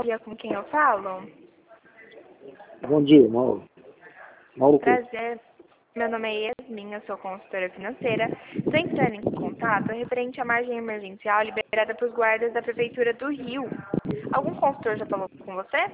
dia, com quem eu falo? Bom dia, Mauro. Mauro Couto. Prazer. Meu nome é Yasmin, eu sou consultora financeira. Estou entrando em contato referente à margem emergencial liberada para os guardas da Prefeitura do Rio. Algum consultor já falou com você?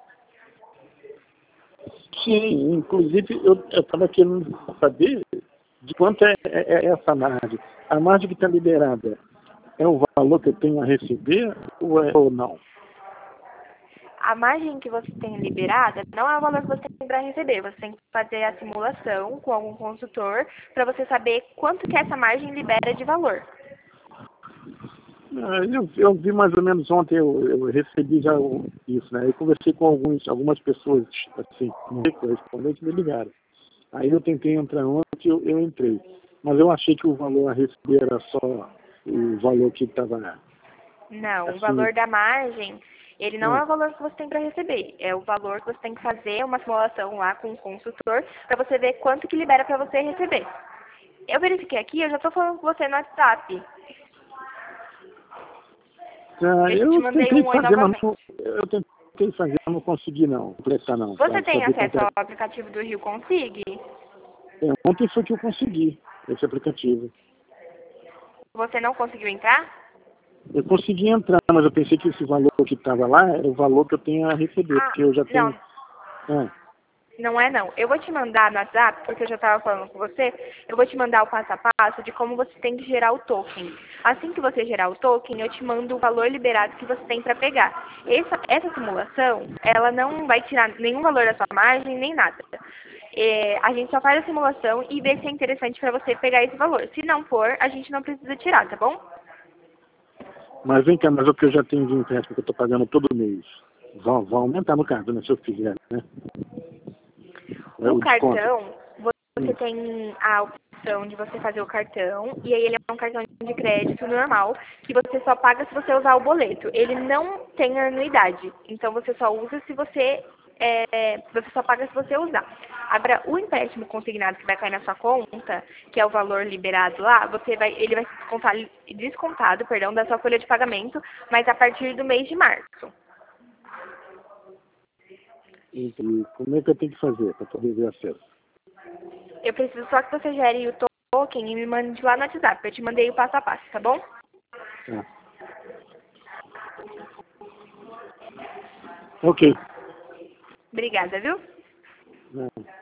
Sim, inclusive eu estava querendo saber de quanto é essa margem. A margem que está liberada é o valor que eu tenho a receber ou não? A margem que você tem liberada não é o valor que você tem para receber. Você tem que fazer a simulação com algum consultor para você saber quanto que essa margem libera de valor. Eu vi mais ou menos ontem, eu recebi já isso, né? Eu conversei com algumas pessoas, assim, correspondentes me ligaram. Aí eu tentei entrar ontem, eu entrei. Mas eu achei que o valor a receber era só o valor que estava Não, o assim. valor da margem, ele não é o valor que você tem para receber. É o valor que você tem que fazer uma simulação lá com o consultor para você ver quanto que libera para você receber. Eu verifiquei aqui, eu já estou falando com você no WhatsApp. Eu te Eu mandei tentei um oi fazer, mas novamente. eu não consegui não, prestar não. Você Pra tem saber quanto acesso era. ao aplicativo do Rio Consig? Ontem foi que eu consegui esse aplicativo. Você não conseguiu entrar? Eu consegui entrar, mas eu pensei que esse valor que estava lá era o valor que eu tenho a receber, Ah, porque eu já tenho. não. Ah, Não é não. Eu vou te mandar no WhatsApp, porque eu já estava falando com você, eu vou te mandar o passo a passo de como você tem que gerar o token. Assim que você gerar o token, eu te mando o valor liberado que você tem para pegar. Essa simulação, ela não vai tirar nenhum valor da sua margem, nem nada. A gente só faz a simulação e vê se é interessante para você pegar esse valor. Se não for, a gente não precisa tirar, tá bom? mas vem cá, mas o que eu já tenho de empréstimo que eu estou pagando todo mês, vão aumentar no caso, né, se eu fizer, né? É O o desconto. cartão, você tem a opção de você fazer o cartão, e aí ele é um cartão de crédito normal, que você só paga se você usar o boleto. Ele não tem anuidade, então você só usa se você só paga se você usar. Agora, o empréstimo consignado que vai cair na sua conta, que é o valor liberado lá, ele vai ser descontado, perdão, da sua folha de pagamento, mas a partir do mês de março. E como é que eu tenho que fazer para poder ver acesso? Eu preciso só que você gere o token e me mande lá no WhatsApp. Eu te mandei o passo a passo, tá bom? Ah. Ok. Obrigada, viu? Não.